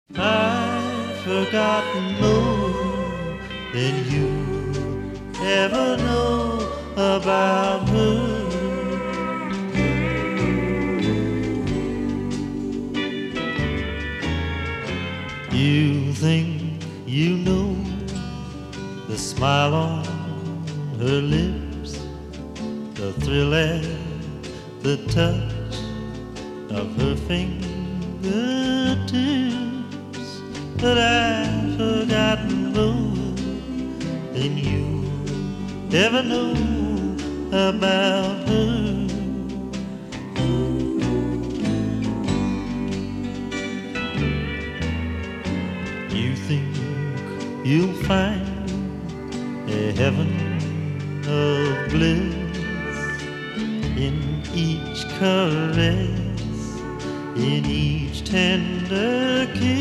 I've forgotten more than you ever know about her. You think you know the smile on her lips, the thrill and the touch of her fingertips, but I've forgotten more than you ever know about her. You think you'll find a heaven of bliss in each caress, in each tender kiss.